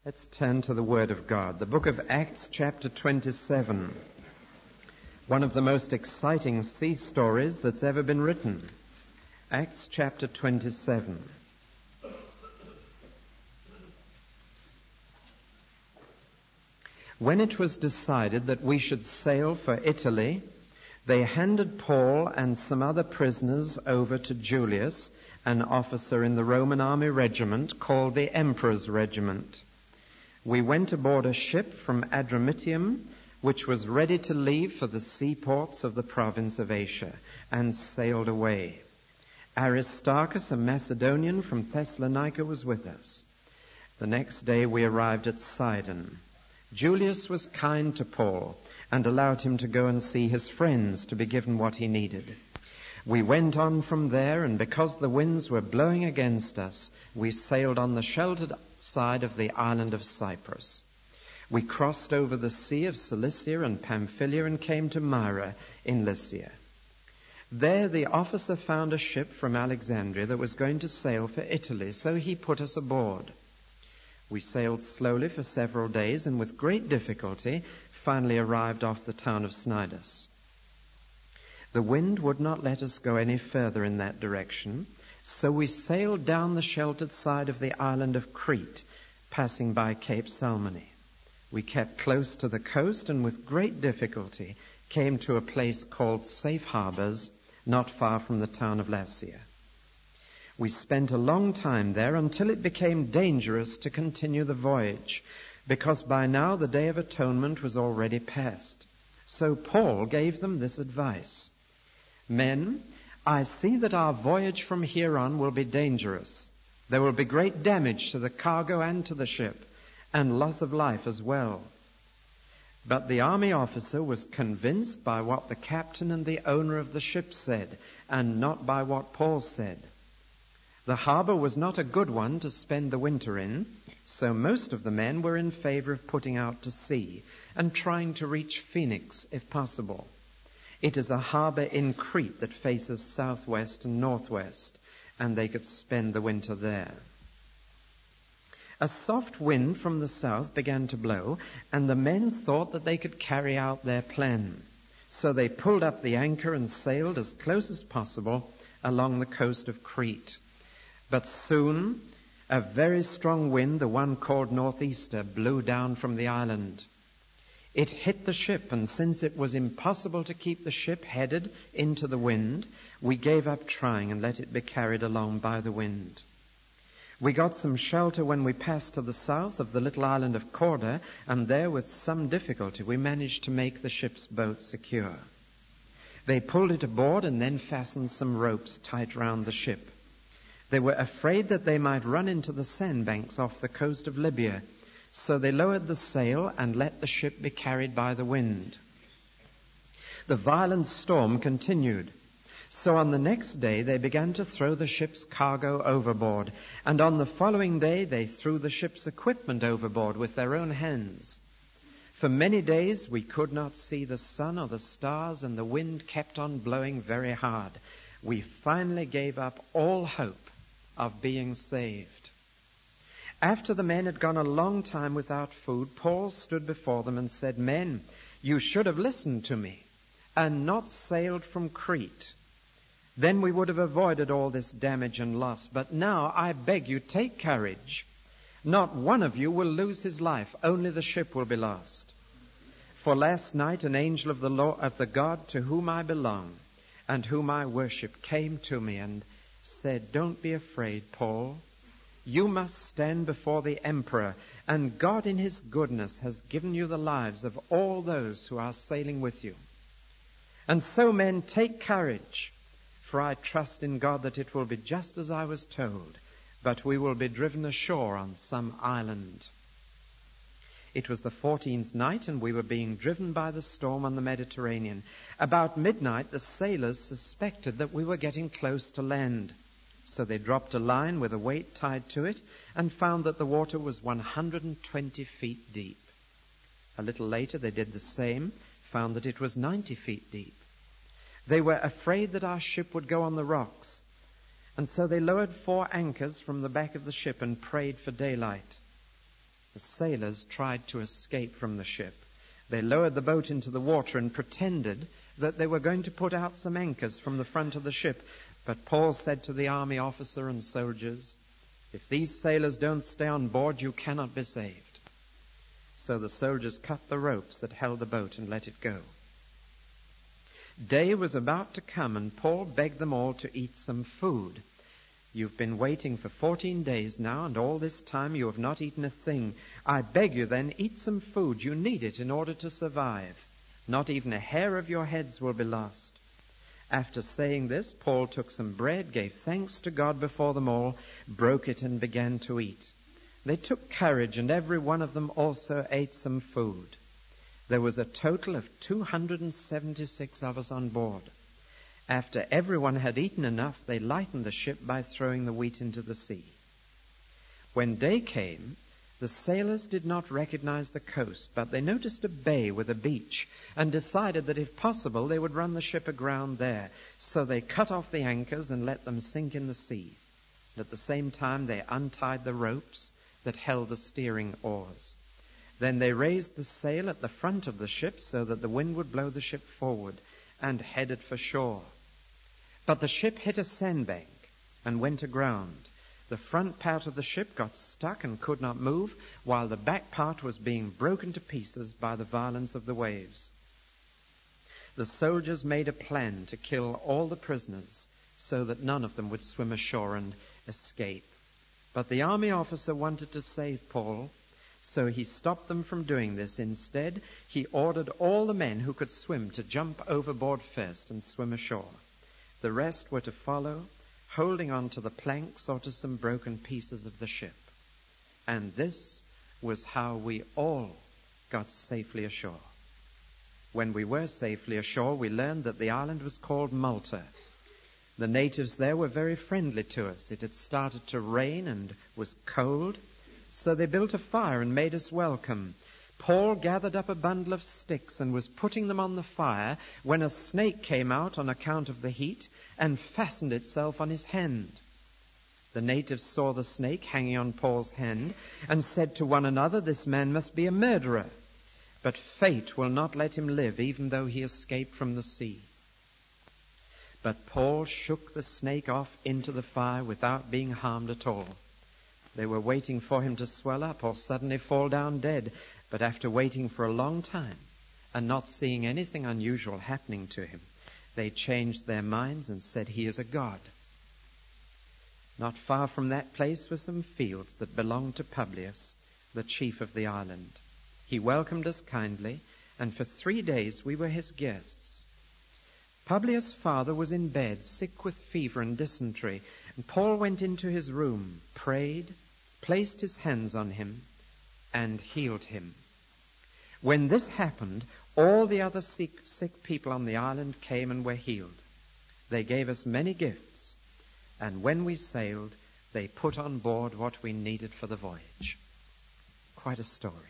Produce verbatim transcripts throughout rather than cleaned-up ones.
Let's turn to the Word of God. The book of Acts, chapter twenty-seven. One of the most exciting sea stories that's ever been written. Acts, chapter twenty-seven. When it was decided that we should sail for Italy, they handed Paul and some other prisoners over to Julius, an officer in the Roman army regiment called the Emperor's Regiment. We went aboard a ship from Adramyttium, which was ready to leave for the seaports of the province of Asia, and sailed away. Aristarchus, a Macedonian from Thessalonica, was with us. The next day we arrived at Sidon. Julius was kind to Paul and allowed him to go and see his friends to be given what he needed. We went on from there, and because the winds were blowing against us, we sailed on the sheltered side of the island of Cyprus. We crossed over the sea of Cilicia and Pamphylia and came to Myra in Lycia. There the officer found a ship from Alexandria that was going to sail for Italy, so he put us aboard. We sailed slowly for several days and with great difficulty finally arrived off the town of Cnidus. The wind would not let us go any further in that direction, so we sailed down the sheltered side of the island of Crete, passing by Cape Salmone. We kept close to the coast and with great difficulty came to a place called Safe Harbors, not far from the town of Lasea. We spent a long time there until it became dangerous to continue the voyage, because by now the Day of Atonement was already past. So Paul gave them this advice. Men, I see that our voyage from here on will be dangerous. There will be great damage to the cargo and to the ship, and loss of life as well. But the army officer was convinced by what the captain and the owner of the ship said, and not by what Paul said. The harbor was not a good one to spend the winter in, so most of the men were in favor of putting out to sea and trying to reach Phoenix if possible. It is a harbor in Crete that faces southwest and northwest, and they could spend the winter there. A soft wind from the south began to blow, and the men thought that they could carry out their plan. So they pulled up the anchor and sailed as close as possible along the coast of Crete. But soon, a very strong wind, the one called northeaster, blew down from the island. It hit the ship, and since it was impossible to keep the ship headed into the wind, we gave up trying and let it be carried along by the wind. We got some shelter when we passed to the south of the little island of Corda, and there with some difficulty we managed to make the ship's boat secure. They pulled it aboard and then fastened some ropes tight round the ship. They were afraid that they might run into the sandbanks off the coast of Libya, so they lowered the sail and let the ship be carried by the wind. The violent storm continued, so on the next day they began to throw the ship's cargo overboard, and on the following day they threw the ship's equipment overboard with their own hands. For many days we could not see the sun or the stars, and the wind kept on blowing very hard. We finally gave up all hope of being saved. After the men had gone a long time without food, Paul stood before them and said, Men, you should have listened to me and not sailed from Crete. Then we would have avoided all this damage and loss. But now I beg you, take courage. Not one of you will lose his life, only the ship will be lost. For last night an angel of the Lord, of the God to whom I belong and whom I worship, came to me and said, Don't be afraid, Paul. You must stand before the emperor, and God in his goodness has given you the lives of all those who are sailing with you. And so, men, take courage, for I trust in God that it will be just as I was told, but we will be driven ashore on some island. It was the fourteenth night, and we were being driven by the storm on the Mediterranean. About midnight, the sailors suspected that we were getting close to land. So they dropped a line with a weight tied to it and found that the water was one hundred twenty feet deep. A little later they did the same, found that it was ninety feet deep. They were afraid that our ship would go on the rocks, and so they lowered four anchors from the back of the ship and prayed for daylight. The sailors tried to escape from the ship. They lowered the boat into the water and pretended that they were going to put out some anchors from the front of the ship. But Paul said to the army officer and soldiers, "If these sailors don't stay on board, you cannot be saved." So the soldiers cut the ropes that held the boat and let it go. Day was about to come, and Paul begged them all to eat some food. "You've been waiting for fourteen days now, and all this time you have not eaten a thing. I beg you then, eat some food. You need it in order to survive. Not even a hair of your heads will be lost." After saying this, Paul took some bread, gave thanks to God before them all, broke it, and began to eat. They took courage, and every one of them also ate some food. There was a total of two hundred seventy-six of us on board. After everyone had eaten enough, they lightened the ship by throwing the wheat into the sea. When day came, the sailors did not recognize the coast, but they noticed a bay with a beach and decided that if possible they would run the ship aground there. So they cut off the anchors and let them sink in the sea. And at the same time they untied the ropes that held the steering oars. Then they raised the sail at the front of the ship so that the wind would blow the ship forward, and headed for shore. But the ship hit a sandbank and went aground. The front part of the ship got stuck and could not move, while the back part was being broken to pieces by the violence of the waves. The soldiers made a plan to kill all the prisoners so that none of them would swim ashore and escape. But the army officer wanted to save Paul, so he stopped them from doing this. Instead, he ordered all the men who could swim to jump overboard first and swim ashore. The rest were to follow, holding on to the planks or to some broken pieces of the ship. And this was how we all got safely ashore. When we were safely ashore, we learned that the island was called Malta. The natives there were very friendly to us. It had started to rain and was cold, so they built a fire and made us welcome. Paul gathered up a bundle of sticks and was putting them on the fire when a snake came out on account of the heat and fastened itself on his hand. The natives saw the snake hanging on Paul's hand and said to one another, "This man must be a murderer." But fate will not let him live, even though he escaped from the sea. But Paul shook the snake off into the fire without being harmed at all. They were waiting for him to swell up or suddenly fall down dead. But after waiting for a long time and not seeing anything unusual happening to him, they changed their minds and said, "He is a god." Not far from that place were some fields that belonged to Publius, the chief of the island. He welcomed us kindly, and for three days we were his guests. Publius' father was in bed, sick with fever and dysentery, and Paul went into his room, prayed, placed his hands on him, and healed him. When this happened, all the other sick, sick people on the island came and were healed. They gave us many gifts, and when we sailed, they put on board what we needed for the voyage. Quite a story.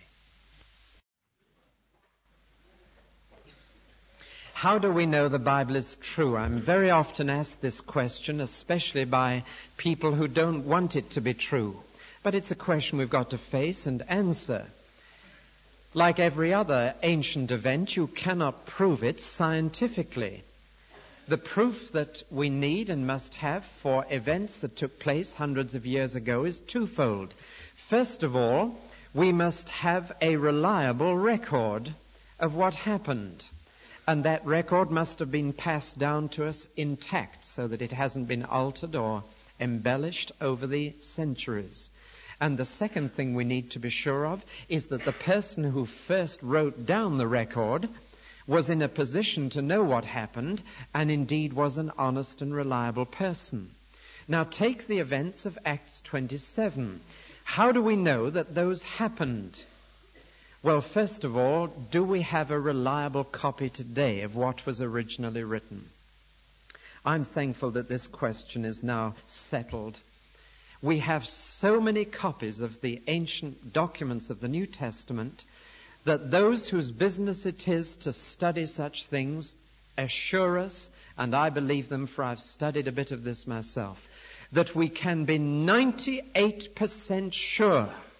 How do we know the Bible is true? I'm very often asked this question, especially by people who don't want it to be true. But it's a question we've got to face and answer. Like every other ancient event, you cannot prove it scientifically. The proof that we need and must have for events that took place hundreds of years ago is twofold. First of all, we must have a reliable record of what happened. And that record must have been passed down to us intact so that it hasn't been altered or embellished over the centuries. And the second thing we need to be sure of is that the person who first wrote down the record was in a position to know what happened and indeed was an honest and reliable person. Now take the events of Acts twenty-seven. How do we know that those happened? Well, first of all, do we have a reliable copy today of what was originally written? I'm thankful that this question is now settled. We have so many copies of the ancient documents of the New Testament that those whose business it is to study such things assure us, and I believe them for I've studied a bit of this myself, that we can be ninety-eight percent sure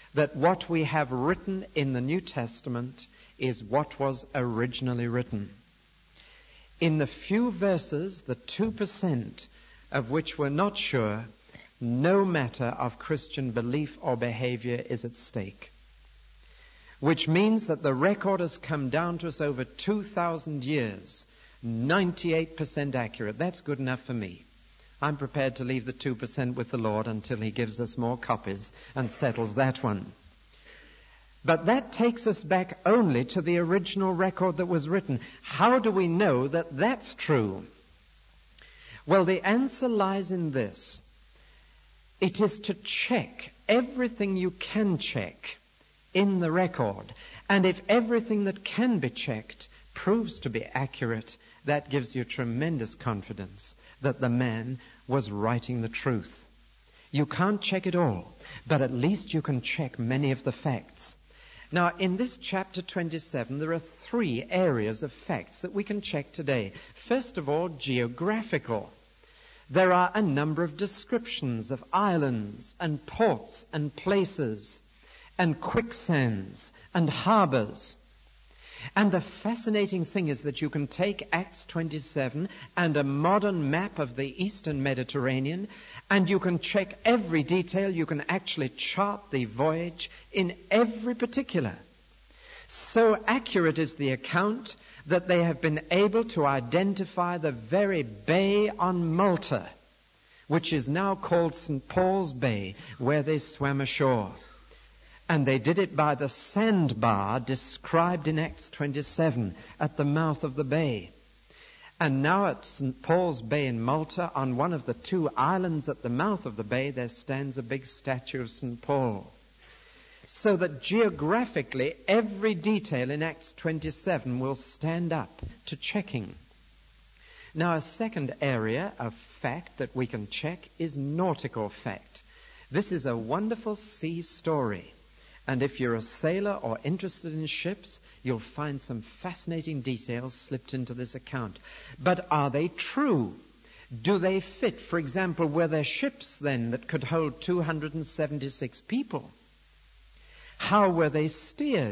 that what we have written in the New Testament is what was originally written. In the few verses, the two percent of which we're not sure, no matter of Christian belief or behavior is at stake. Which means that the record has come down to us over two thousand years, ninety-eight percent accurate. That's good enough for me. I'm prepared to leave the two percent with the Lord until He gives us more copies and settles that one. But that takes us back only to the original record that was written. How do we know that that's true? Well, the answer lies in this. It is to check everything you can check in the record. And if everything that can be checked proves to be accurate, that gives you tremendous confidence that the man was writing the truth. You can't check it all, but at least you can check many of the facts. Now, in this chapter twenty-seven, there are three areas of facts that we can check today. First of all, geographical. There are a number of descriptions of islands and ports and places and quicksands and harbors. And the fascinating thing is that you can take Acts twenty-seven and a modern map of the Eastern Mediterranean, and you can check every detail. You can actually chart the voyage in every particular. So accurate is the account that they have been able to identify the very bay on Malta, which is now called Saint Paul's Bay, where they swam ashore. And they did it by the sandbar described in Acts twenty-seven at the mouth of the bay. And now at Saint Paul's Bay in Malta, on one of the two islands at the mouth of the bay, there stands a big statue of Saint Paul. So that geographically, every detail in Acts twenty-seven will stand up to checking. Now, a second area of fact that we can check is nautical fact. This is a wonderful sea story. And if you're a sailor or interested in ships, you'll find some fascinating details slipped into this account. But are they true? Do they fit? For example, were there ships then that could hold two hundred seventy-six people? How were they steered?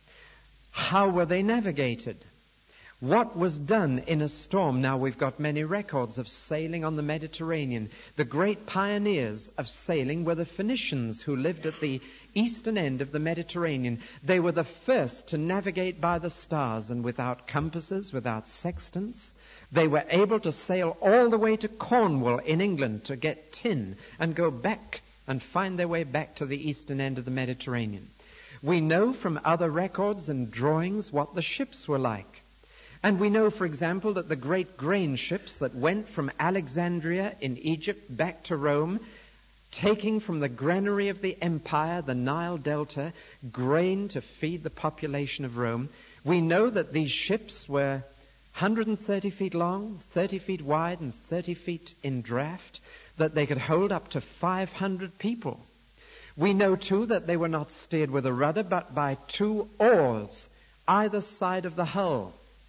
How were they navigated? What was done in a storm? Now, we've got many records of sailing on the Mediterranean. The great pioneers of sailing were the Phoenicians, who lived at the eastern end of the Mediterranean. They were the first to navigate by the stars, and without compasses, without sextants, they were able to sail all the way to Cornwall in England to get tin and go back and find their way back to the eastern end of the Mediterranean. We know from other records and drawings what the ships were like. And we know, for example, that the great grain ships that went from Alexandria in Egypt back to Rome, taking from the granary of the empire, the Nile Delta, grain to feed the population of Rome, we know that these ships were one hundred thirty feet long, thirty feet wide, and thirty feet in draft, that they could hold up to five hundred people. We know, too, that they were not steered with a rudder, but by two oars, either side of the hull.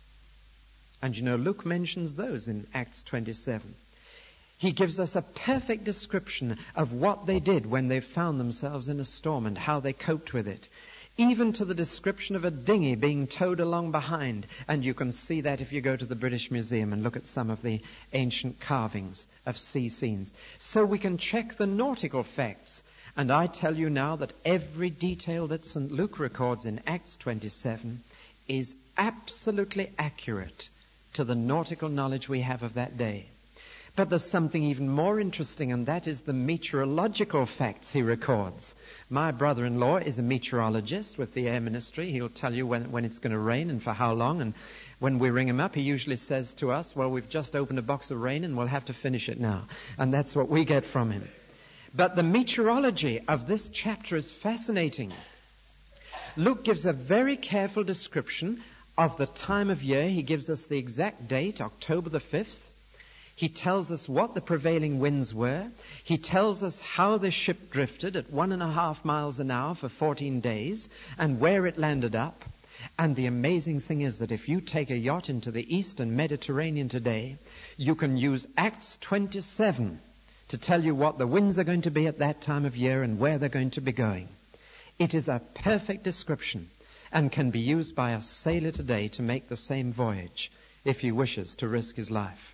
And you know, Luke mentions those in Acts twenty-seven. He gives us a perfect description of what they did when they found themselves in a storm and how they coped with it. Even to the description of a dinghy being towed along behind. And you can see that if you go to the British Museum and look at some of the ancient carvings of sea scenes. So we can check the nautical facts. And I tell you now that every detail that Saint Luke records in Acts twenty-seven is absolutely accurate to the nautical knowledge we have of that day. But there's something even more interesting, and that is the meteorological facts he records. My brother-in-law is a meteorologist with the Air Ministry. He'll tell you when, when it's going to rain and for how long. And when we ring him up, he usually says to us, well, we've just opened a box of rain and we'll have to finish it now. And that's what we get from him. But the meteorology of this chapter is fascinating. Luke gives a very careful description of the time of year. He gives us the exact date, October the fifth. He tells us what the prevailing winds were. He tells us how the ship drifted at one and a half miles an hour for fourteen days and where it landed up. And the amazing thing is that if you take a yacht into the eastern Mediterranean today, you can use Acts twenty-seven to tell you what the winds are going to be at that time of year and where they're going to be going. It is a perfect description and can be used by a sailor today to make the same voyage if he wishes to risk his life.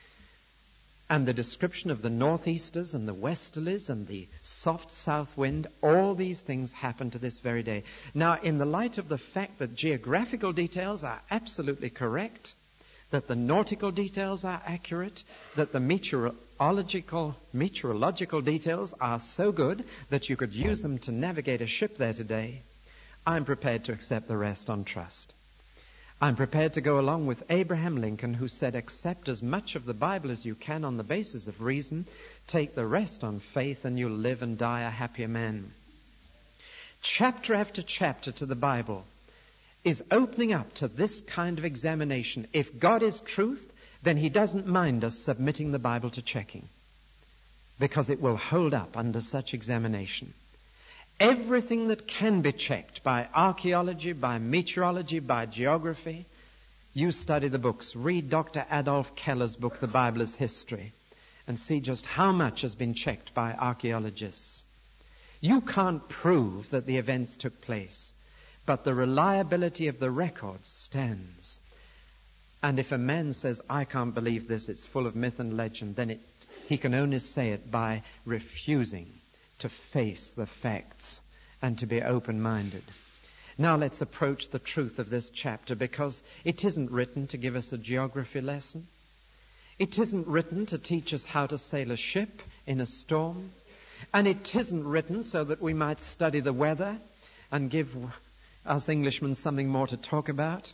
And the description of the northeasters and the westerlies and the soft south wind, all these things happen to this very day. Now, in the light of the fact that geographical details are absolutely correct, that the nautical details are accurate, that the meteorological, meteorological details are so good that you could use them to navigate a ship there today, I'm prepared to accept the rest on trust. I'm prepared to go along with Abraham Lincoln, who said, accept as much of the Bible as you can on the basis of reason, take the rest on faith, and you'll live and die a happier man. Chapter after chapter to the Bible is opening up to this kind of examination. If God is truth, then he doesn't mind us submitting the Bible to checking, because it will hold up under such examination. Everything that can be checked by archaeology, by meteorology, by geography, you study the books. Read Doctor Adolf Keller's book, The Bible as History, and see just how much has been checked by archaeologists. You can't prove that the events took place, but the reliability of the record stands. And if a man says, I can't believe this, it's full of myth and legend, then it, he can only say it by refusing to face the facts and to be open-minded. Now let's approach the truth of this chapter, because it isn't written to give us a geography lesson. It isn't written to teach us how to sail a ship in a storm. And it isn't written so that we might study the weather and give us Englishmen something more to talk about.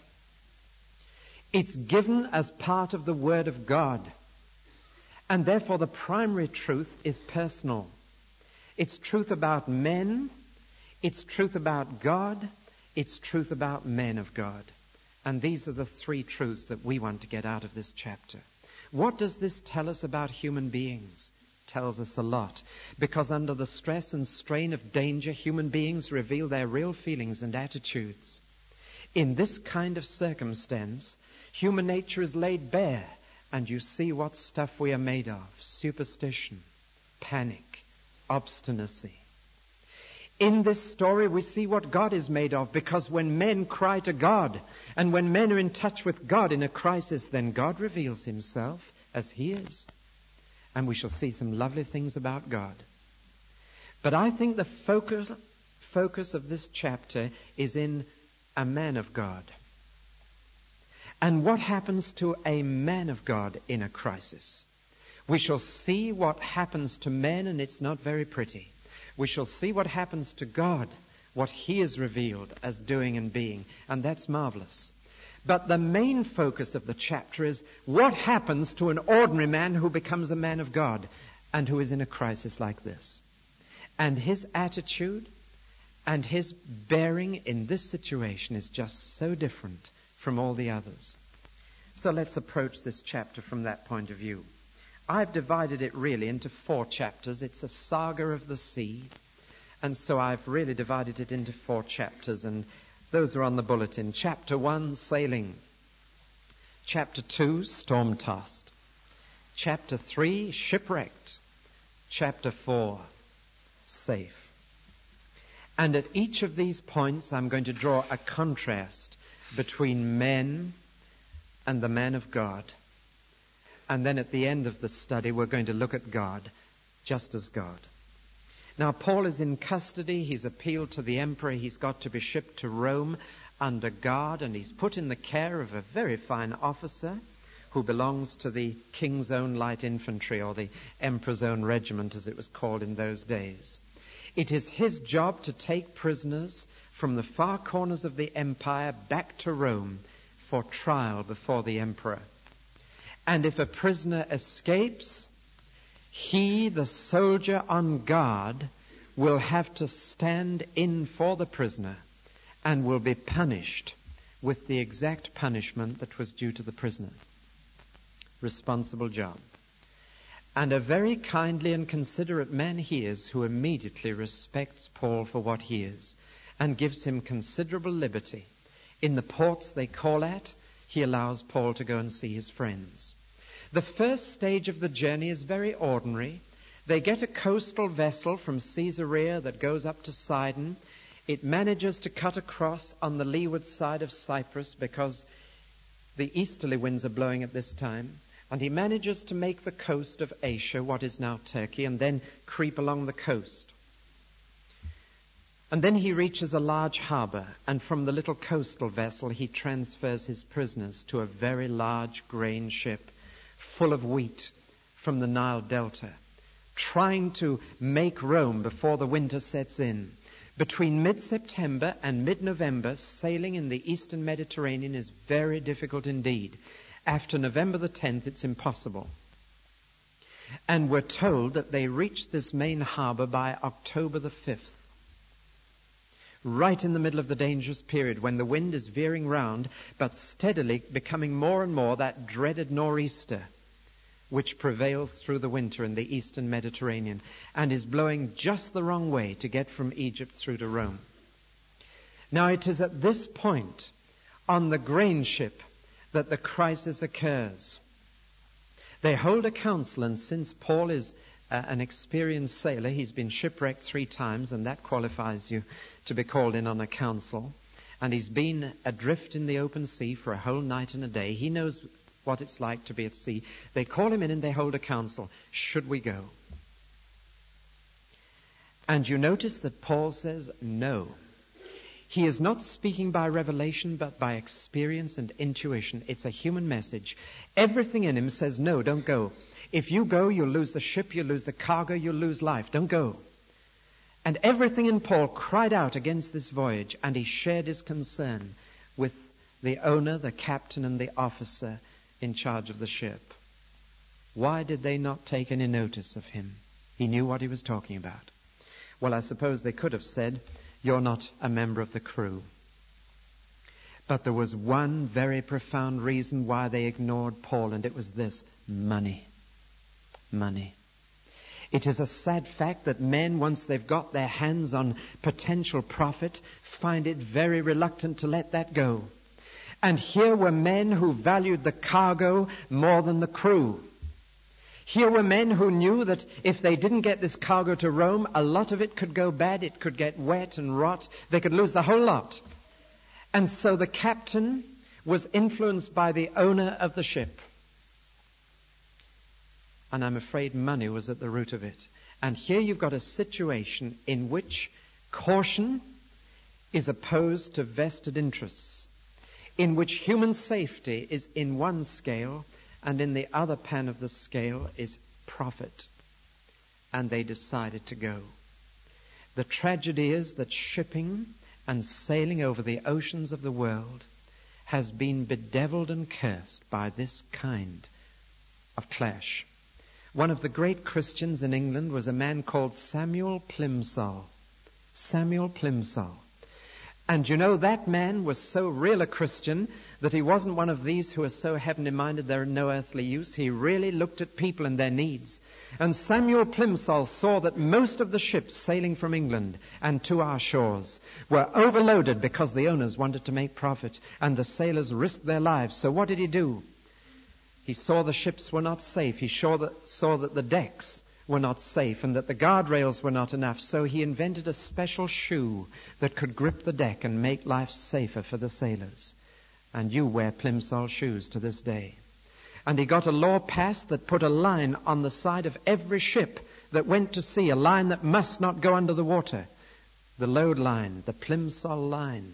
It's given as part of the Word of God. And therefore the primary truth is personal. It's truth about men, it's truth about God, it's truth about men of God. And these are the three truths that we want to get out of this chapter. What does this tell us about human beings? It tells us a lot, because under the stress and strain of danger, human beings reveal their real feelings and attitudes. In this kind of circumstance, human nature is laid bare, and you see what stuff we are made of: superstition, panic, obstinacy. In this story, we see what God is made of, because when men cry to God, and when men are in touch with God in a crisis, then God reveals himself as he is. And we shall see some lovely things about God. But I think the focus, focus of this chapter is in a man of God. And what happens to a man of God in a crisis? We shall see what happens to men, and it's not very pretty. We shall see what happens to God, what he is revealed as doing and being, and that's marvelous. But the main focus of the chapter is what happens to an ordinary man who becomes a man of God and who is in a crisis like this. And his attitude and his bearing in this situation is just so different from all the others. So let's approach this chapter from that point of view. I've divided it really into four chapters. It's a saga of the sea. And so I've really divided it into four chapters, and those are on the bulletin. Chapter one, sailing. Chapter two, storm-tossed. Chapter three, shipwrecked. Chapter four, safe. And at each of these points, I'm going to draw a contrast between men and the man of God. And then at the end of the study, we're going to look at God, just as God. Now, Paul is in custody. He's appealed to the emperor. He's got to be shipped to Rome under guard, and he's put in the care of a very fine officer who belongs to the king's own light infantry, or the emperor's own regiment, as it was called in those days. It is his job to take prisoners from the far corners of the empire back to Rome for trial before the emperor. And if a prisoner escapes, he, the soldier on guard, will have to stand in for the prisoner and will be punished with the exact punishment that was due to the prisoner. Responsible job. And a very kindly and considerate man he is, who immediately respects Paul for what he is and gives him considerable liberty. In the ports they call at, he allows Paul to go and see his friends. The first stage of the journey is very ordinary. They get a coastal vessel from Caesarea that goes up to Sidon. It manages to cut across on the leeward side of Cyprus because the easterly winds are blowing at this time. And he manages to make the coast of Asia, what is now Turkey, and then creep along the coast. And then he reaches a large harbor, and from the little coastal vessel he transfers his prisoners to a very large grain ship full of wheat from the Nile Delta, trying to make Rome before the winter sets in. Between mid-September and mid-November, sailing in the eastern Mediterranean is very difficult indeed. After November the tenth, it's impossible. And we're told that they reached this main harbor by October the fifth. Right in the middle of the dangerous period when the wind is veering round, but steadily becoming more and more that dreaded nor'easter, which prevails through the winter in the eastern Mediterranean and is blowing just the wrong way to get from Egypt through to Rome. Now it is at this point on the grain ship that the crisis occurs. They hold a council, and since Paul is uh, an experienced sailor, he's been shipwrecked three times, and that qualifies you to be called in on a council, and he's been adrift in the open sea for a whole night and a day. He knows what it's like to be at sea. They call him in and they hold a council. Should we go? And you notice that Paul says no. He is not speaking by revelation, but by experience and intuition. It's a human message. Everything in him says, no, don't go. If you go, you'll lose the ship, you'll lose the cargo, you'll lose life. Don't go. And everything in Paul cried out against this voyage, and he shared his concern with the owner, the captain, and the officer in charge of the ship. Why did they not take any notice of him? He knew what he was talking about. Well, I suppose they could have said, you're not a member of the crew. But there was one very profound reason why they ignored Paul, and it was this: money. Money. It is a sad fact that men, once they've got their hands on potential profit, find it very reluctant to let that go. And here were men who valued the cargo more than the crew. Here were men who knew that if they didn't get this cargo to Rome, a lot of it could go bad, it could get wet and rot, they could lose the whole lot. And so the captain was influenced by the owner of the ship. And I'm afraid money was at the root of it. And here you've got a situation in which caution is opposed to vested interests, in which human safety is in one scale, and in the other pan of the scale is profit. And they decided to go. The tragedy is that shipping and sailing over the oceans of the world has been bedeviled and cursed by this kind of clash. One of the great Christians in England was a man called Samuel Plimsoll. Samuel Plimsoll. And you know, that man was so real a Christian that he wasn't one of these who are so heavenly minded they're no earthly use. He really looked at people and their needs. And Samuel Plimsoll saw that most of the ships sailing from England and to our shores were overloaded because the owners wanted to make profit and the sailors risked their lives. So what did he do? He saw the ships were not safe. He saw that, saw that the decks were not safe and that the guardrails were not enough. So he invented a special shoe that could grip the deck and make life safer for the sailors. And you wear Plimsoll shoes to this day. And he got a law passed that put a line on the side of every ship that went to sea, a line that must not go under the water. The load line, the Plimsoll line.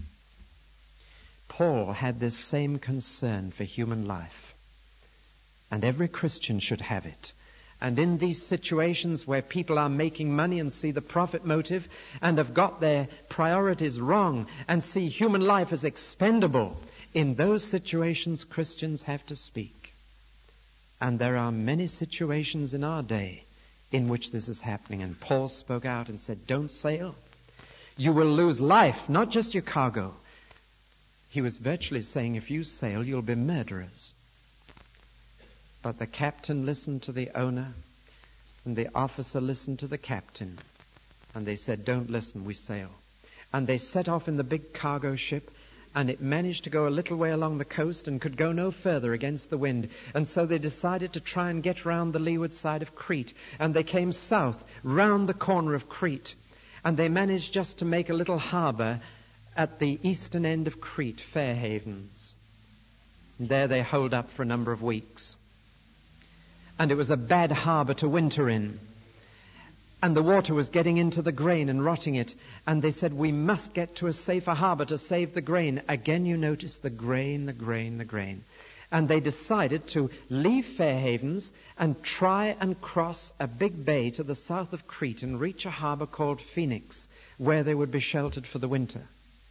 Paul had this same concern for human life. And every Christian should have it. And in these situations where people are making money and see the profit motive and have got their priorities wrong and see human life as expendable, in those situations Christians have to speak. And there are many situations in our day in which this is happening. And Paul spoke out and said, don't sail. You will lose life, not just your cargo. He was virtually saying, if you sail, you'll be murderers. But the captain listened to the owner, and the officer listened to the captain. And they said, don't listen, we sail. And they set off in the big cargo ship, and it managed to go a little way along the coast and could go no further against the wind. And so they decided to try and get round the leeward side of Crete. And they came south, round the corner of Crete. And they managed just to make a little harbor at the eastern end of Crete, Fair Havens. And there they holed up for a number of weeks. And it was a bad harbor to winter in. And the water was getting into the grain and rotting it. And they said, we must get to a safer harbor to save the grain. Again, you notice the grain, the grain, the grain. And they decided to leave Fair Havens and try and cross a big bay to the south of Crete and reach a harbor called Phoenix, where they would be sheltered for the winter.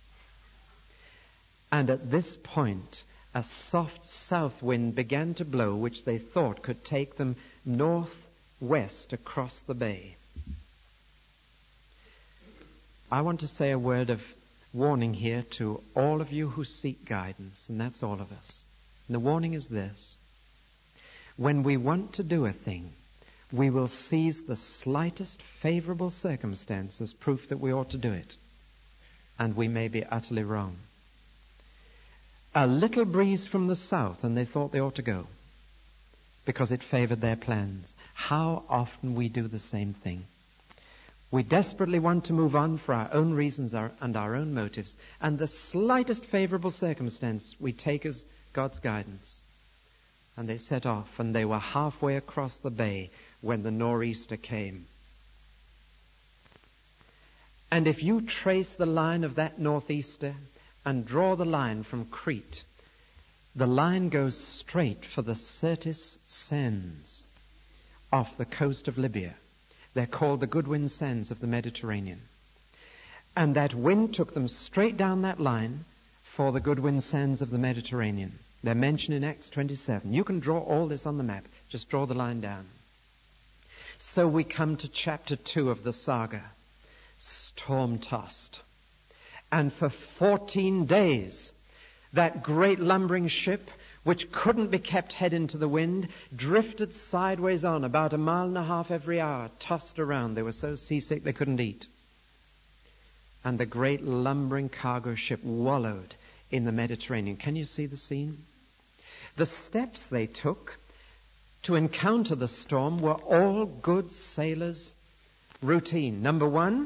And at this point, a soft south wind began to blow, which they thought could take them northwest across the bay. I want to say a word of warning here to all of you who seek guidance, and that's all of us. And the warning is this. When we want to do a thing, we will seize the slightest favorable circumstance as proof that we ought to do it. And we may be utterly wrong. A little breeze from the south, and they thought they ought to go because it favored their plans. How often we do the same thing. We desperately want to move on for our own reasons and our own motives, and the slightest favorable circumstance we take as God's guidance. And they set off, and they were halfway across the bay when the nor'easter came. And if you trace the line of that northeaster and draw the line from Crete, the line goes straight for the Syrtis Sands off the coast of Libya. They're called the Goodwin Sands of the Mediterranean. And that wind took them straight down that line for the Goodwin Sands of the Mediterranean. They're mentioned in Acts twenty-seven. You can draw all this on the map. Just draw the line down. So we come to chapter two of the saga, storm-tossed. And for fourteen days, that great lumbering ship, which couldn't be kept head into the wind, drifted sideways on about a mile and a half every hour, tossed around. They were so seasick they couldn't eat. And the great lumbering cargo ship wallowed in the Mediterranean. Can you see the scene? The steps they took to encounter the storm were all good sailors' routine. Number one,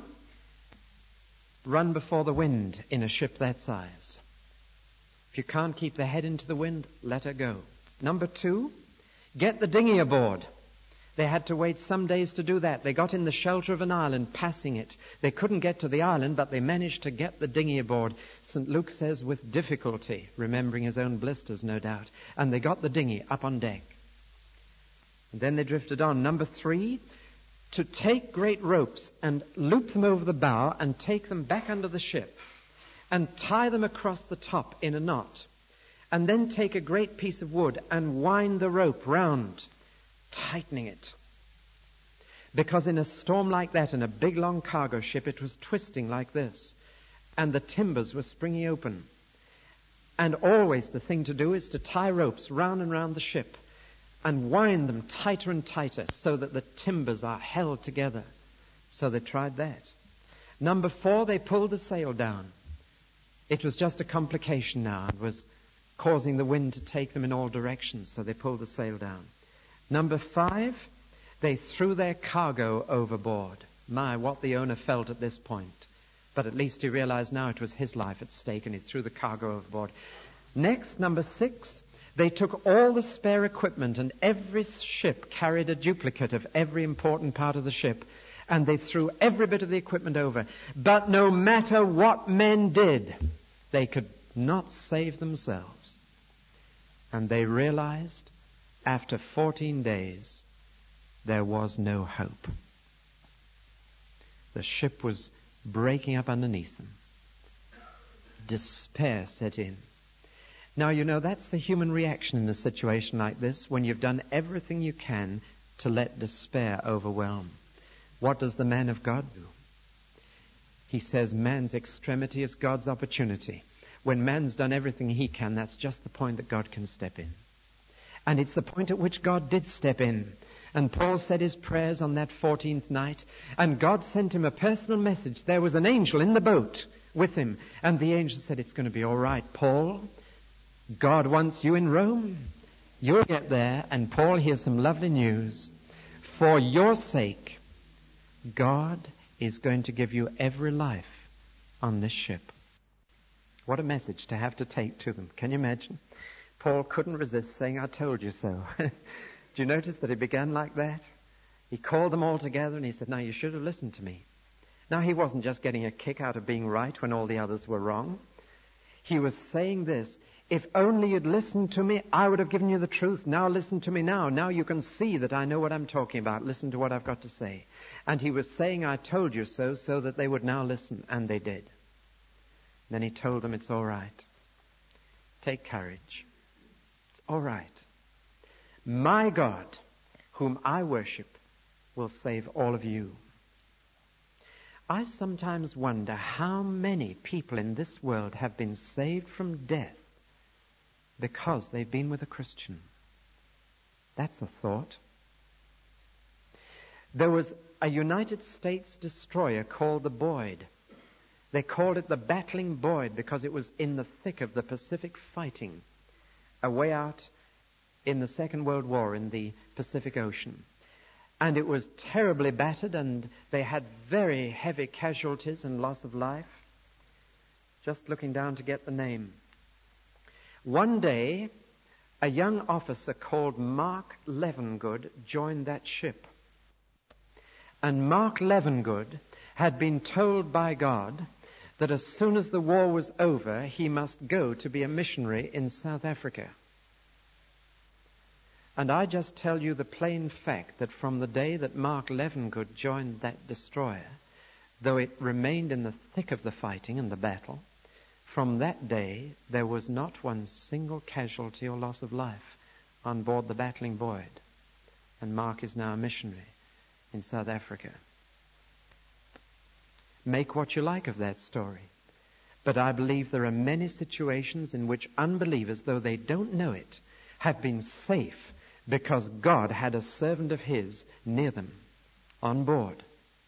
run before the wind in a ship that size. If you can't keep the head into the wind, let her go. Number two, get the dinghy aboard. They had to wait some days to do that. They got in the shelter of an island, passing it. They couldn't get to the island, but they managed to get the dinghy aboard. Saint Luke says with difficulty, remembering his own blisters, no doubt. And they got the dinghy up on deck. And then they drifted on. Number three, to take great ropes and loop them over the bow and take them back under the ship and tie them across the top in a knot. And then take a great piece of wood and wind the rope round, tightening it. Because in a storm like that, in a big long cargo ship, it was twisting like this. And the timbers were springing open. And always the thing to do is to tie ropes round and round the ship and wind them tighter and tighter so that the timbers are held together. So they tried that. Number four, they pulled the sail down. It was just a complication now. It was causing the wind to take them in all directions, so they pulled the sail down. Number five, they threw their cargo overboard. My, what the owner felt at this point. But at least he realized now it was his life at stake, and he threw the cargo overboard. Next, number six, they took all the spare equipment, and every ship carried a duplicate of every important part of the ship, and they threw every bit of the equipment over. But no matter what men did, they could not save themselves. And they realized after fourteen days, there was no hope. The ship was breaking up underneath them. Despair set in. Now, you know, that's the human reaction in a situation like this, when you've done everything you can to let despair overwhelm. What does the man of God do? He says man's extremity is God's opportunity. When man's done everything he can, that's just the point that God can step in. And it's the point at which God did step in. And Paul said his prayers on that fourteenth night, and God sent him a personal message. There was an angel in the boat with him, and the angel said, it's going to be all right, Paul. God wants you in Rome. You'll get there. And Paul, here's some lovely news. For your sake, God is going to give you every life on this ship. What a message to have to take to them. Can you imagine? Paul couldn't resist saying, I told you so. Do you notice that he began like that? He called them all together and he said, now you should have listened to me. Now he wasn't just getting a kick out of being right when all the others were wrong. He was saying this, if only you'd listened to me, I would have given you the truth. Now listen to me now. Now you can see that I know what I'm talking about. Listen to what I've got to say. And he was saying, I told you so, so that they would now listen. And they did. Then he told them, it's all right. Take courage. It's all right. My God, whom I worship, will save all of you. I sometimes wonder how many people in this world have been saved from death because they've been with a Christian. That's a thought. There was a United States destroyer called the Boyd. They called it the Battling Boyd because it was in the thick of the Pacific fighting, away out in the Second World War in the Pacific Ocean. And it was terribly battered, and they had very heavy casualties and loss of life. Just looking down to get the name. One day, a young officer called Mark Levengood joined that ship. And Mark Levengood had been told by God that as soon as the war was over, he must go to be a missionary in South Africa. And I just tell you the plain fact that from the day that Mark Levengood joined that destroyer, though it remained in the thick of the fighting and the battle, from that day there was not one single casualty or loss of life on board the Battling Boyd. And Mark is now a missionary in South Africa. Make what you like of that story. But I believe there are many situations in which unbelievers, though they don't know it, have been safe because God had a servant of His near them, on board.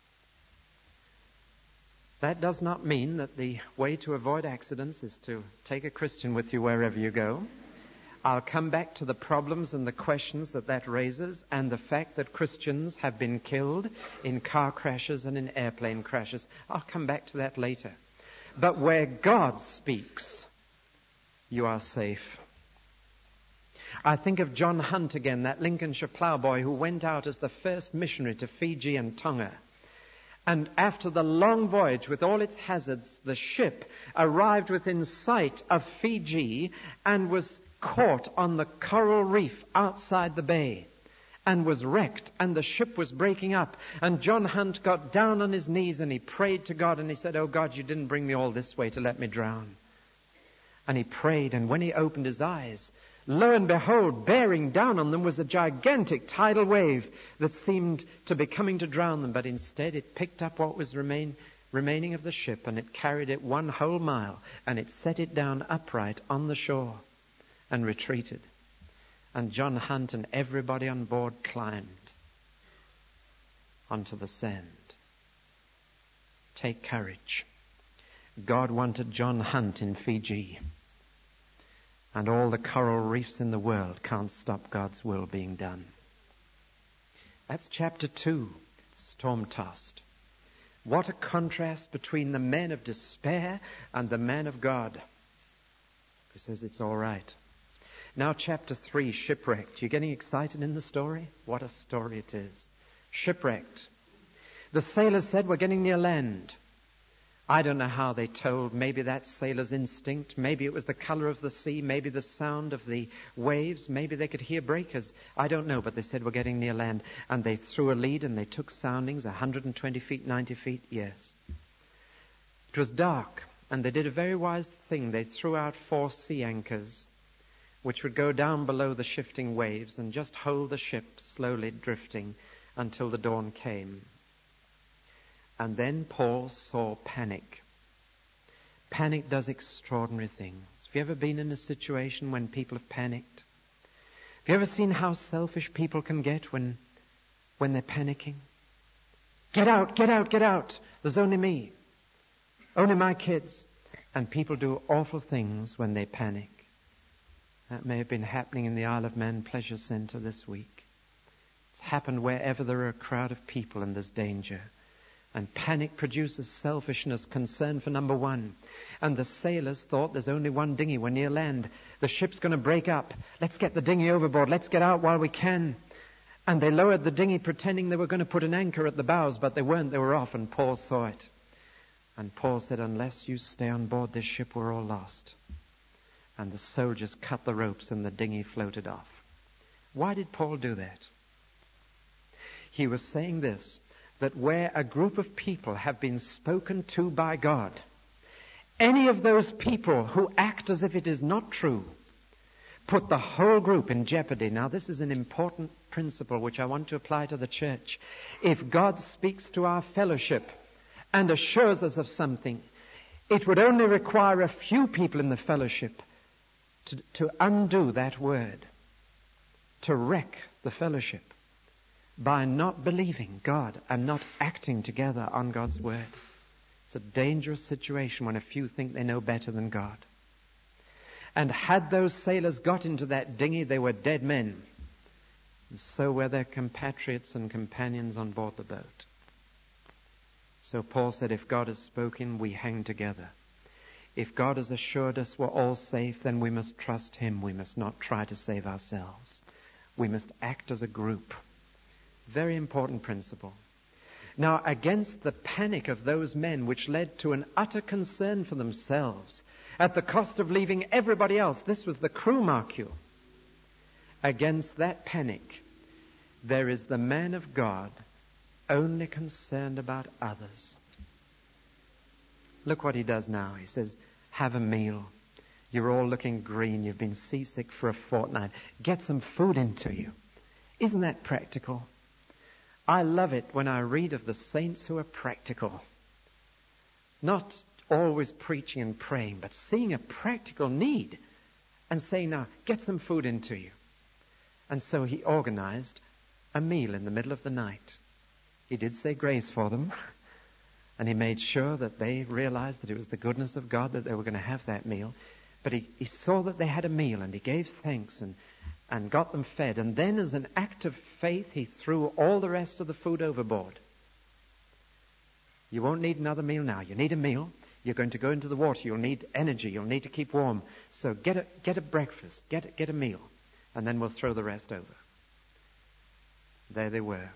That does not mean that the way to avoid accidents is to take a Christian with you wherever you go. I'll come back to the problems and the questions that that raises, and the fact that Christians have been killed in car crashes and in airplane crashes. I'll come back to that later. But where God speaks, you are safe. I think of John Hunt again, that Lincolnshire ploughboy who went out as the first missionary to Fiji and Tonga. And after the long voyage with all its hazards, the ship arrived within sight of Fiji and was caught on the coral reef outside the bay and was wrecked, and the ship was breaking up. And John Hunt got down on his knees and he prayed to God and he said, oh God, you didn't bring me all this way to let me drown. And he prayed, and when he opened his eyes, lo and behold, bearing down on them was a gigantic tidal wave that seemed to be coming to drown them, but instead it picked up what was remain, remaining of the ship, and it carried it one whole mile, and it set it down upright on the shore and retreated. And John Hunt and everybody on board climbed onto the sand. Take courage. God wanted John Hunt in Fiji. And all the coral reefs in the world can't stop God's will being done. That's chapter two, storm-tossed. What a contrast between the men of despair and the man of God. He says it's all right. Now chapter three, shipwrecked. You getting excited in the story? What a story it is. Shipwrecked. The sailors said, we're getting near land. I don't know how they told. Maybe that's sailor's instinct. Maybe it was the color of the sea. Maybe the sound of the waves. Maybe they could hear breakers. I don't know, but they said we're getting near land. And they threw a lead and they took soundings, one hundred twenty feet, ninety feet, yes. It was dark, and they did a very wise thing. They threw out four sea anchors, which would go down below the shifting waves and just hold the ship slowly drifting until the dawn came. And then Paul saw panic. Panic does extraordinary things. Have you ever been in a situation when people have panicked? Have you ever seen how selfish people can get when, when they're panicking? Get out, get out, get out. There's only me. Only my kids. And people do awful things when they panic. That may have been happening in the Isle of Man Pleasure Centre this week. It's happened wherever there are a crowd of people and there's danger. And panic produces selfishness, concern for number one. And the sailors thought there's only one dinghy. We're near land. The ship's going to break up. Let's get the dinghy overboard. Let's get out while we can. And they lowered the dinghy pretending they were going to put an anchor at the bows, but they weren't. They were off, and Paul saw it. And Paul said, unless you stay on board this ship, we're all lost. And the soldiers cut the ropes and the dinghy floated off. Why did Paul do that? He was saying this, that where a group of people have been spoken to by God, any of those people who act as if it is not true put the whole group in jeopardy. Now, this is an important principle which I want to apply to the church. If God speaks to our fellowship and assures us of something, it would only require a few people in the fellowship to, to undo that word, to wreck the fellowship by not believing God and not acting together on God's word. It's a dangerous situation when a few think they know better than God. And had those sailors got into that dinghy, they were dead men. And so were their compatriots and companions on board the boat. So Paul said, if God has spoken, we hang together. If God has assured us we're all safe, then we must trust Him. We must not try to save ourselves. We must act as a group. Very important principle. Now, against the panic of those men, which led to an utter concern for themselves, at the cost of leaving everybody else, this was the crew, mark you. Against that panic, there is the man of God only concerned about others. Look what he does now. He says, have a meal. You're all looking green. You've been seasick for a fortnight. Get some food into you. Isn't that practical? I love it when I read of the saints who are practical. Not always preaching and praying, but seeing a practical need and saying, now, get some food into you. And so he organized a meal in the middle of the night. He did say grace for them, and he made sure that they realized that it was the goodness of God that they were going to have that meal. But he, he saw that they had a meal, and he gave thanks and, and got them fed. And then as an act of faith, he threw all the rest of the food overboard. You won't need another meal now. You need a meal. You're going to go into the water. You'll need energy. You'll need to keep warm. So get a, get a breakfast. Get a, get a meal. And then we'll throw the rest over. There they were.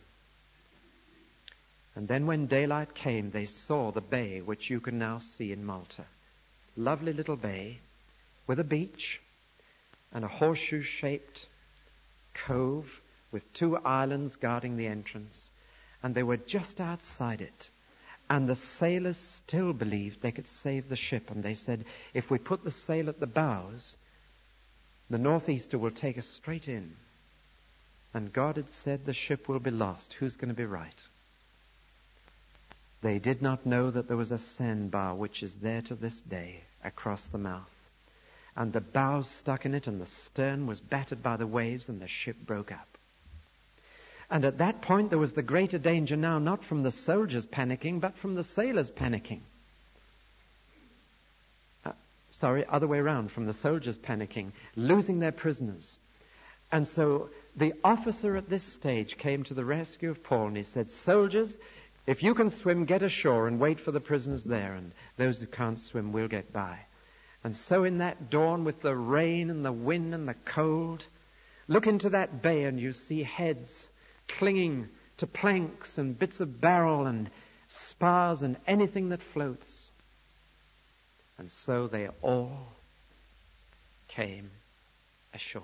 And then when daylight came, they saw the bay which you can now see in Malta. Lovely little bay with a beach and a horseshoe-shaped cove with two islands guarding the entrance. And they were just outside it. And the sailors still believed they could save the ship. And they said, if we put the sail at the bows, the northeaster will take us straight in. And God had said the ship will be lost. Who's going to be right? They did not know that there was a sandbar which is there to this day across the mouth. And the bows stuck in it, and the stern was battered by the waves, and the ship broke up. And at that point there was the greater danger now, not from the soldiers panicking, but from the sailors panicking. Uh, sorry, other way around, from the soldiers panicking, losing their prisoners. And so the officer at this stage came to the rescue of Paul, and he said, soldiers, if you can swim, get ashore and wait for the prisoners there, and those who can't swim will get by. And so in that dawn, with the rain and the wind and the cold, look into that bay and you see heads clinging to planks and bits of barrel and spars and anything that floats. And so they all came ashore.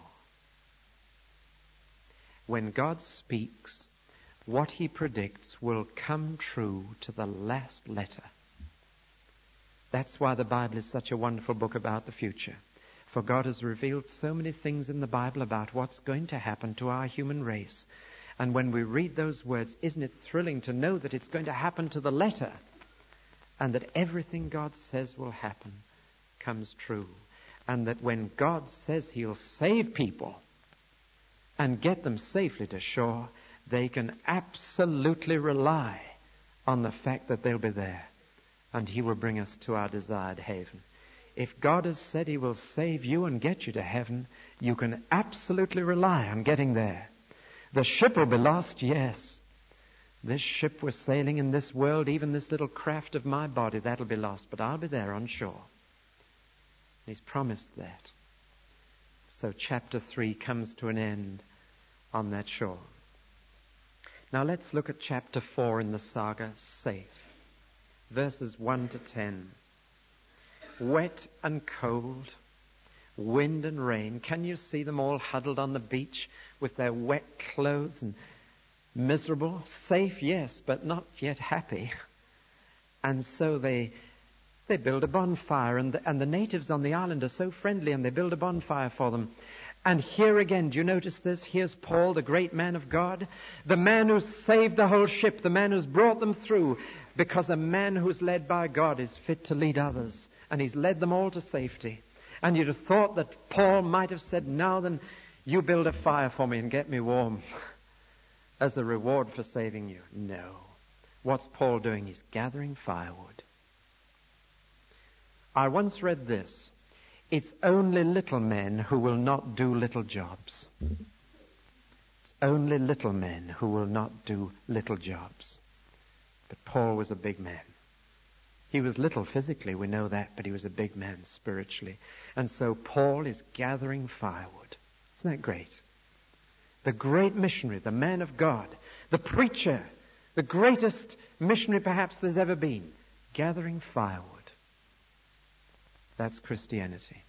When God speaks, what He predicts will come true to the last letter. That's why the Bible is such a wonderful book about the future. For God has revealed so many things in the Bible about what's going to happen to our human race. And when we read those words, isn't it thrilling to know that it's going to happen to the letter, and that everything God says will happen comes true, and that when God says He'll save people and get them safely to shore, they can absolutely rely on the fact that they'll be there, and He will bring us to our desired haven. If God has said He will save you and get you to heaven, you can absolutely rely on getting there. The ship will be lost, yes, This ship we're sailing in this world, even this little craft of my body, that'll be lost, but I'll be there on shore. He's promised that. So chapter three comes to an end on that shore. Now let's look at chapter four in the saga, Safe. Verses one to ten. Wet and cold, wind and rain. Can you see them all huddled on the beach with their wet clothes and miserable? Safe, yes, but not yet happy. And so they they build a bonfire, and the, and the natives on the island are so friendly, and they build a bonfire for them. And here again, do you notice this? Here's Paul, the great man of God, the man who saved the whole ship, the man who's brought them through, because a man who's led by God is fit to lead others, and he's led them all to safety. And you'd have thought that Paul might have said, now then, you build a fire for me and get me warm as a reward for saving you. No. What's Paul doing? He's gathering firewood. I once read this. It's only little men who will not do little jobs. It's only little men who will not do little jobs. But Paul was a big man. He was little physically, we know that, but he was a big man spiritually. And so Paul is gathering firewood. Isn't that great? The great missionary, the man of God, the preacher, the greatest missionary perhaps there's ever been, gathering firewood. That's Christianity.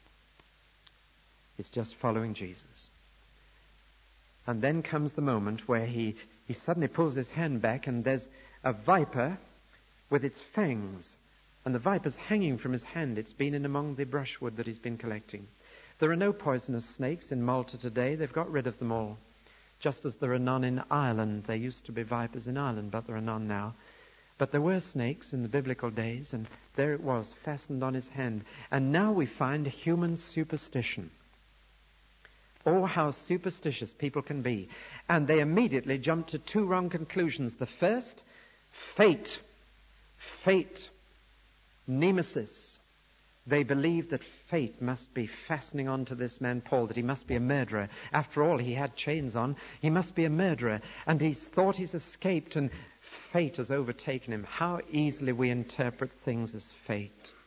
It's just following Jesus. And then comes the moment where he, he suddenly pulls his hand back, and there's a viper with its fangs. And the viper's hanging from his hand. It's been in among the brushwood that he's been collecting. There are no poisonous snakes in Malta today. They've got rid of them all. Just as there are none in Ireland. There used to be vipers in Ireland, but there are none now. But there were snakes in the biblical days, and there it was, fastened on his hand. And now we find human superstition. Oh, how superstitious people can be. And they immediately jump to two wrong conclusions. The first, fate. Fate. Nemesis. They believe that fate must be fastening onto this man Paul, that he must be a murderer. After all, he had chains on. He must be a murderer. And he's thought he's escaped, and fate has overtaken him. How easily we interpret things as fate.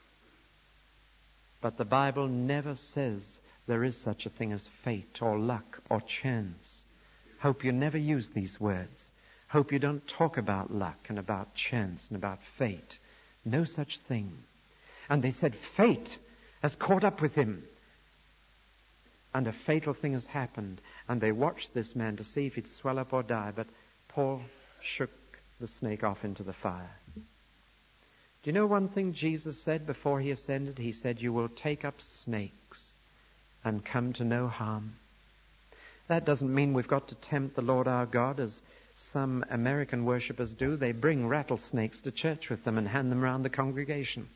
But the Bible never says there is such a thing as fate or luck or chance. Hope you never use these words. Hope you don't talk about luck and about chance and about fate. No such thing. And they said fate has caught up with him. And a fatal thing has happened. And they watched this man to see if he'd swell up or die. But Paul shook the snake off into the fire. Do you know one thing Jesus said before he ascended? He said, you will take up snakes and come to no harm. That doesn't mean we've got to tempt the Lord our God as some American worshippers do. They bring rattlesnakes to church with them and hand them around the congregation.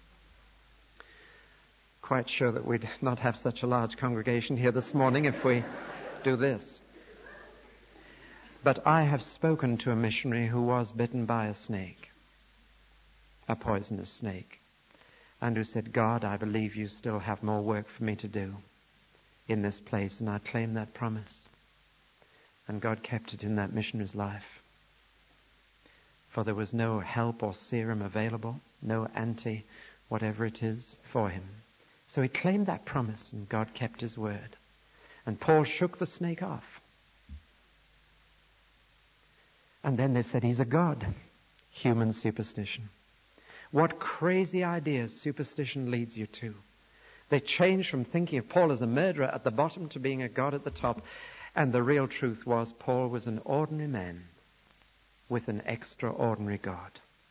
Quite sure that we'd not have such a large congregation here this morning if we do this. But I have spoken to a missionary who was bitten by a snake, a poisonous snake, and who said, God, I believe you still have more work for me to do in this place, and I claim that promise. And God kept it in that missionary's life. For there was no help or serum available, no anti whatever it is for him. So he claimed that promise, and God kept his word. And Paul shook the snake off. And then they said, he's a god. Human superstition. What crazy ideas superstition leads you to. They changed from thinking of Paul as a murderer at the bottom to being a god at the top. And the real truth was Paul was an ordinary man with an extraordinary God.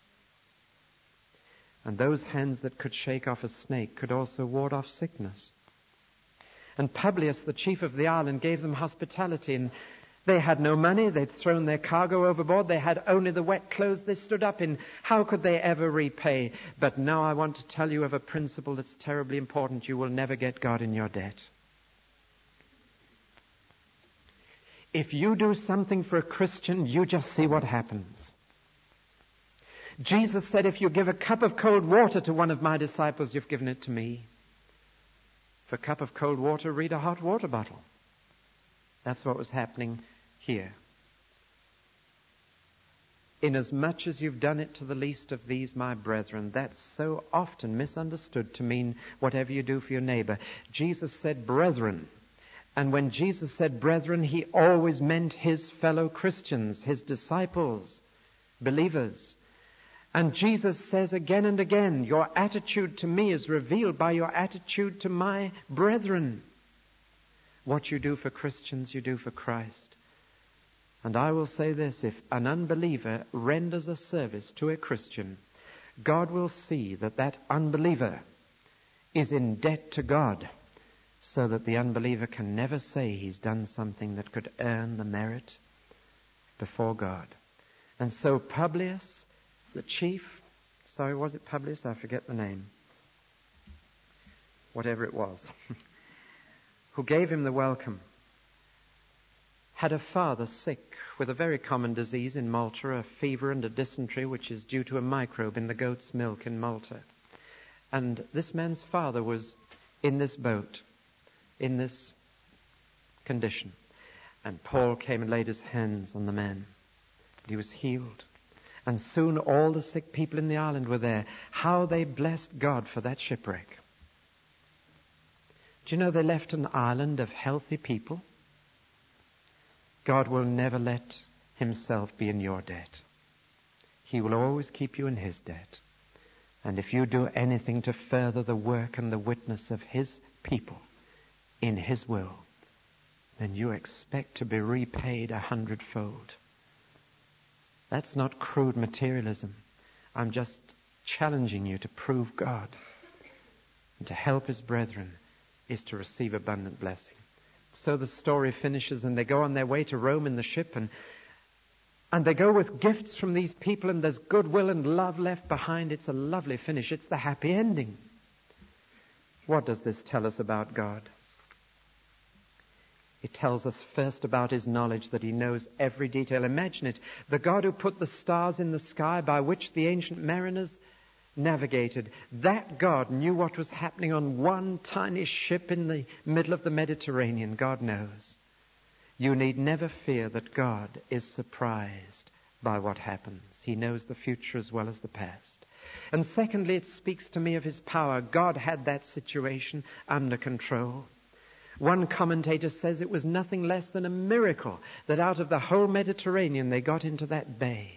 And those hands that could shake off a snake could also ward off sickness. And Publius, the chief of the island, gave them hospitality. And they had no money. They'd thrown their cargo overboard. They had only the wet clothes they stood up in. How could they ever repay? But now I want to tell you of a principle that's terribly important. You will never get God in your debt. If you do something for a Christian, you just see what happens. Jesus said, if you give a cup of cold water to one of my disciples, you've given it to me. For a cup of cold water, read a hot water bottle. That's what was happening here. inasmuch as you've done it to the least of these, my brethren. That's so often misunderstood to mean whatever you do for your neighbor. Jesus said brethren. And when Jesus said brethren, he always meant his fellow Christians, his disciples, believers. And Jesus says again and again, your attitude to me is revealed by your attitude to my brethren. What you do for Christians, you do for Christ. And I will say this, if an unbeliever renders a service to a Christian, God will see that that unbeliever is in debt to God, so that the unbeliever can never say he's done something that could earn the merit before God. And so Publius, the chief, sorry, was it Publius? I forget the name. Whatever it was, who gave him the welcome, had a father sick with a very common disease in Malta, a fever and a dysentery, which is due to a microbe in the goat's milk in Malta. And this man's father was in this boat, in this condition. And Paul came and laid his hands on the man. He was healed. And soon all the sick people in the island were there. How they blessed God for that shipwreck. Do you know they left an island of healthy people? God will never let himself be in your debt. He will always keep you in his debt. And if you do anything to further the work and the witness of his people in his will, then you expect to be repaid a hundredfold. That's not crude materialism. I'm just challenging you to prove God. And to help his brethren is to receive abundant blessing. So the story finishes, and they go on their way to Rome in the ship, and and they go with gifts from these people, and there's goodwill and love left behind. It's a lovely finish. It's the happy ending. What does this tell us about God? It tells us first about his knowledge, that he knows every detail. Imagine it. The God who put the stars in the sky by which the ancient mariners navigated, that God knew what was happening on one tiny ship in the middle of the Mediterranean. God knows. You need never fear that God is surprised by what happens. He knows the future as well as the past. And secondly, it speaks to me of his power. God had that situation under control. One commentator says it was nothing less than a miracle that out of the whole Mediterranean they got into that bay.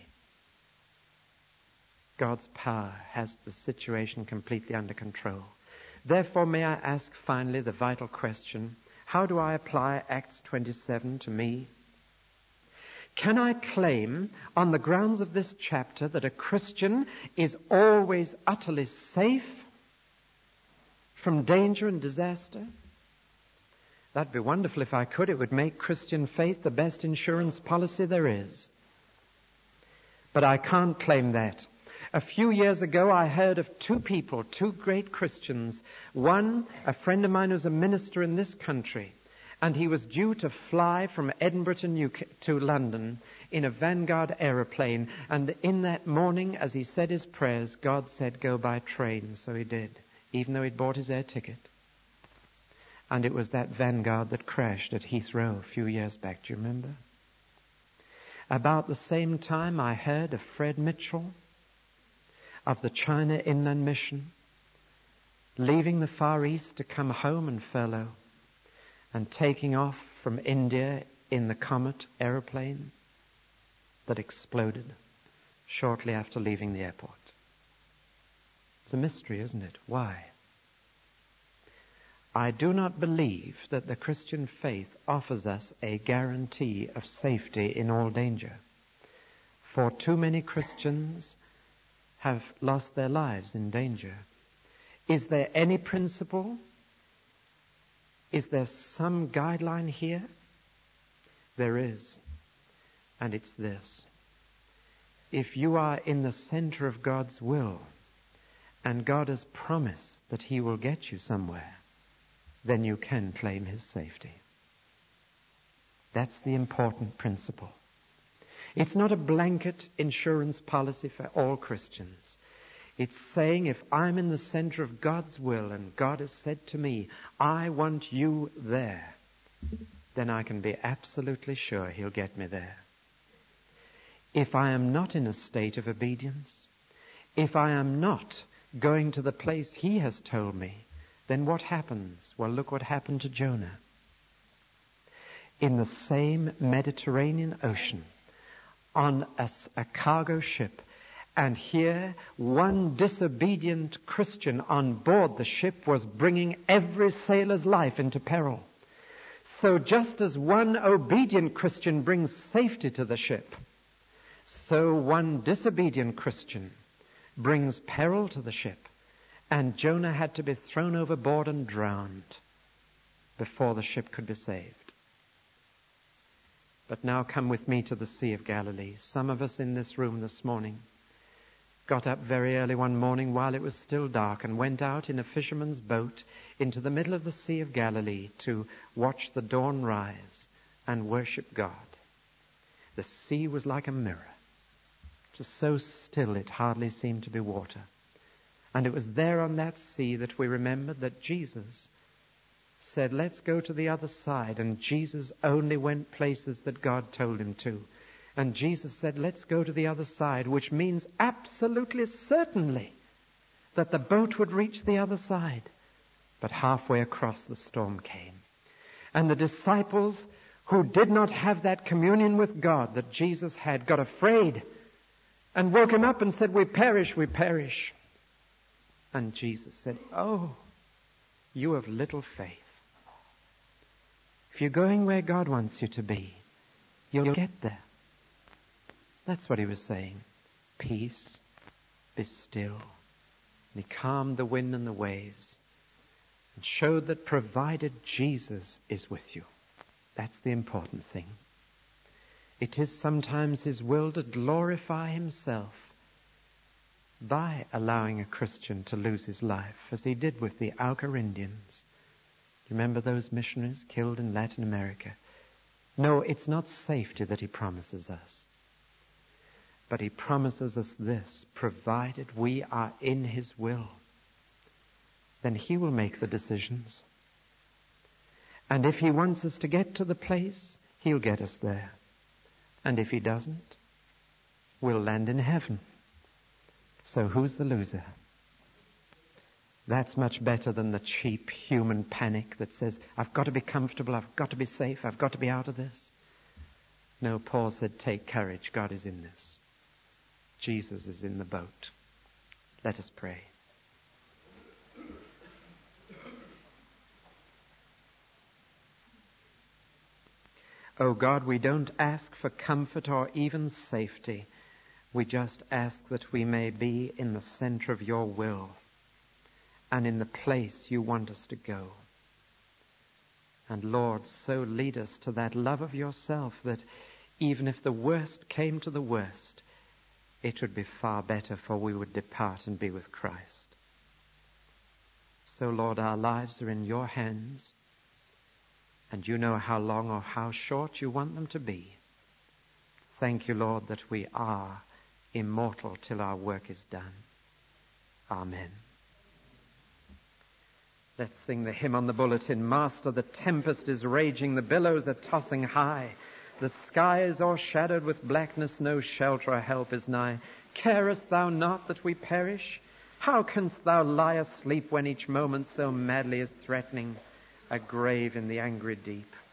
God's power has the situation completely under control. Therefore, may I ask finally the vital question, how do I apply Acts twenty-seven to me? Can I claim on the grounds of this chapter that a Christian is always utterly safe from danger and disaster? That'd be wonderful if I could. It would make Christian faith the best insurance policy there is. But I can't claim that. A few years ago, I heard of two people, two great Christians. One, a friend of mine who's a minister in this country, and he was due to fly from Edinburgh to, New- to London in a Vanguard aeroplane. And in that morning, as he said his prayers, God said, go by train. So he did, even though he'd bought his air ticket. And it was that Vanguard that crashed at Heathrow a few years back. Do you remember? About the same time, I heard of Fred Mitchell of the China Inland Mission leaving the Far East to come home and furlough and taking off from India in the Comet aeroplane that exploded shortly after leaving the airport. It's a mystery, isn't it? Why? I do not believe that the Christian faith offers us a guarantee of safety in all danger. For too many Christians have lost their lives in danger. Is there any principle? Is there some guideline here? There is. And it's this. If you are in the center of God's will, and God has promised that he will get you somewhere, then you can claim his safety. That's the important principle. It's not a blanket insurance policy for all Christians. It's saying if I'm in the center of God's will and God has said to me, I want you there, then I can be absolutely sure he'll get me there. if I am not in a state of obedience, if I am not going to the place he has told me, then what happens? Well, look what happened to Jonah. In the same Mediterranean Ocean, on a, a cargo ship, and here one disobedient Christian on board the ship was bringing every sailor's life into peril. So just as one obedient Christian brings safety to the ship, so one disobedient Christian brings peril to the ship. And Jonah had to be thrown overboard and drowned before the ship could be saved. But now come with me to the Sea of Galilee. Some of us in this room this morning got up very early one morning while it was still dark and went out in a fisherman's boat into the middle of the Sea of Galilee to watch the dawn rise and worship God. The sea was like a mirror. It was so still it hardly seemed to be water. And it was there on that sea that we remembered that Jesus said, let's go to the other side. And Jesus only went places that God told him to. And Jesus said, let's go to the other side, which means absolutely certainly that the boat would reach the other side. But halfway across the storm came. And the disciples who did not have that communion with God that Jesus had got afraid and woke him up and said, we perish, we perish. And Jesus said, oh, you have little faith. If you're going where God wants you to be, you'll get there. That's what he was saying. Peace, be still. And he calmed the wind and the waves and showed that provided Jesus is with you, that's the important thing. It is sometimes his will to glorify himself by allowing a Christian to lose his life, as he did with the Auca Indians. Remember those missionaries killed in Latin America? No, it's not safety that he promises us. But he promises us this, provided we are in his will, then he will make the decisions. And if he wants us to get to the place, he'll get us there. And if he doesn't, we'll land in heaven. So who's the loser? That's much better than the cheap human panic that says, I've got to be comfortable, I've got to be safe, I've got to be out of this. No, Paul said, take courage, God is in this. Jesus is in the boat. Let us pray. Oh God, we don't ask for comfort or even safety. We just ask that we may be in the center of your will and in the place you want us to go. And Lord, so lead us to that love of yourself that even if the worst came to the worst, it would be far better, for we would depart and be with Christ. So Lord, our lives are in your hands, and you know how long or how short you want them to be. Thank you, Lord, that we are immortal till our work is done. Amen. Let's sing the hymn on the bulletin. Master, the tempest is raging, the billows are tossing high. The sky is o'ershadowed with blackness, no shelter or help is nigh. Carest thou not that we perish? How canst thou lie asleep when each moment so madly is threatening a grave in the angry deep?